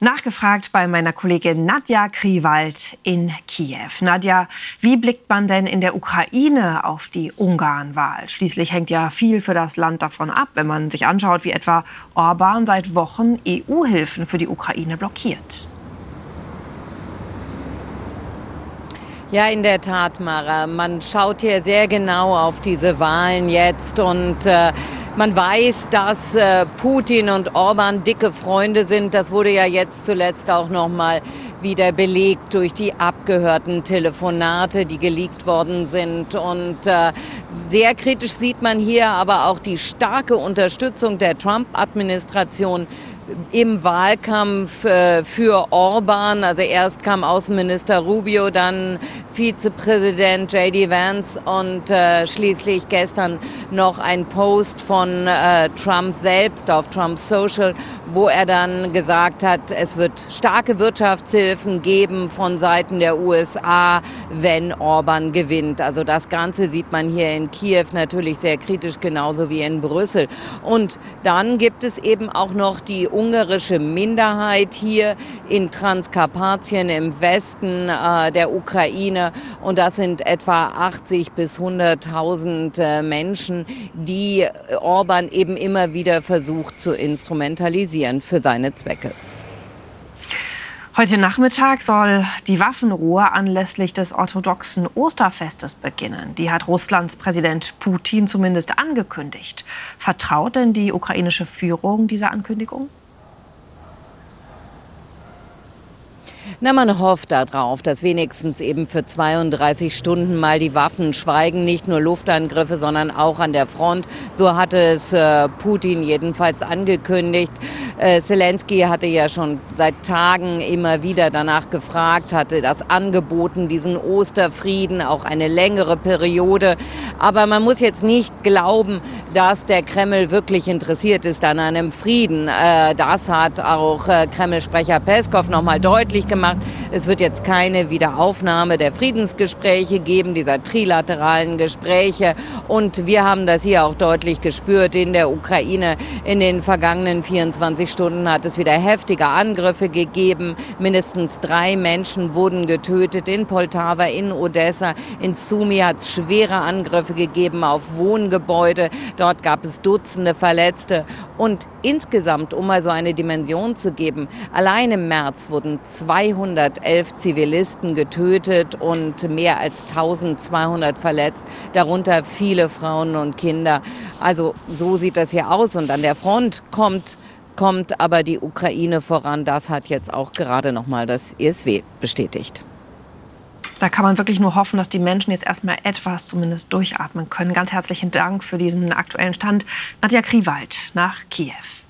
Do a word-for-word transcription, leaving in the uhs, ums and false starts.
Nachgefragt bei meiner Kollegin Nadja Kriwald in Kiew. Nadja, wie blickt man denn in der Ukraine auf die Ungarn-Wahl? Schließlich hängt ja viel für das Land davon ab, wenn man sich anschaut, wie etwa Orbán seit Wochen E U-Hilfen für die Ukraine blockiert. Ja, in der Tat, Mara. Man schaut hier sehr genau auf diese Wahlen jetzt und äh, man weiß, dass äh, Putin und Orbán dicke Freunde sind. Das wurde ja jetzt zuletzt auch noch mal wieder belegt durch die abgehörten Telefonate, die geleakt worden sind. Und äh, sehr kritisch sieht man hier aber auch die starke Unterstützung der Trump-Administration im Wahlkampf äh, für Orbán. Also erst kam Außenminister Rubio, dann Vizepräsident J D Vance und äh, schließlich gestern noch ein Post von äh, Trump selbst auf Trump Social, wo er dann gesagt hat, es wird starke Wirtschaftshilfen geben von Seiten der U S A, wenn Orbán gewinnt. Also das Ganze sieht man hier in Kiew natürlich sehr kritisch, genauso wie in Brüssel. Und dann gibt es eben auch noch die ungarische Minderheit hier in Transkarpatien im Westen äh, der Ukraine. Und das sind etwa achtzig bis hunderttausend äh, Menschen, die Orbán eben immer wieder versucht zu instrumentalisieren für seine Zwecke. Heute Nachmittag soll die Waffenruhe anlässlich des orthodoxen Osterfestes beginnen. Die hat Russlands Präsident Putin zumindest angekündigt. Vertraut denn die ukrainische Führung dieser Ankündigung? Na, man hofft darauf, dass wenigstens eben für zweiunddreißig Stunden mal die Waffen schweigen. Nicht nur Luftangriffe, sondern auch an der Front. So hatte es äh, Putin jedenfalls angekündigt. Äh, Zelensky hatte ja schon seit Tagen immer wieder danach gefragt, hatte das angeboten, diesen Osterfrieden, auch eine längere Periode. Aber man muss jetzt nicht glauben, dass der Kreml wirklich interessiert ist an einem Frieden. Äh, das hat auch äh, Kreml-Sprecher Peskov noch mal deutlich gemacht. Es wird jetzt keine Wiederaufnahme der Friedensgespräche geben, dieser trilateralen Gespräche. Und wir haben das hier auch deutlich gespürt in der Ukraine. In den vergangenen vierundzwanzig Stunden hat es wieder heftige Angriffe gegeben. Mindestens drei Menschen wurden getötet in Poltawa, in Odessa. In Sumy hat es schwere Angriffe gegeben auf Wohngebäude. Dort gab es Dutzende Verletzte. Und insgesamt, um mal so eine Dimension zu geben, allein im März wurden zweihundertelf Zivilisten getötet und mehr als eintausendzweihundert verletzt, darunter viele Frauen und Kinder. Also so sieht das hier aus. Und an der Front kommt, kommt aber die Ukraine voran. Das hat jetzt auch gerade noch mal das I S W bestätigt. Da kann man wirklich nur hoffen, dass die Menschen jetzt erstmal etwas zumindest durchatmen können. Ganz herzlichen Dank für diesen aktuellen Stand. Nadja Kriwald nach Kiew.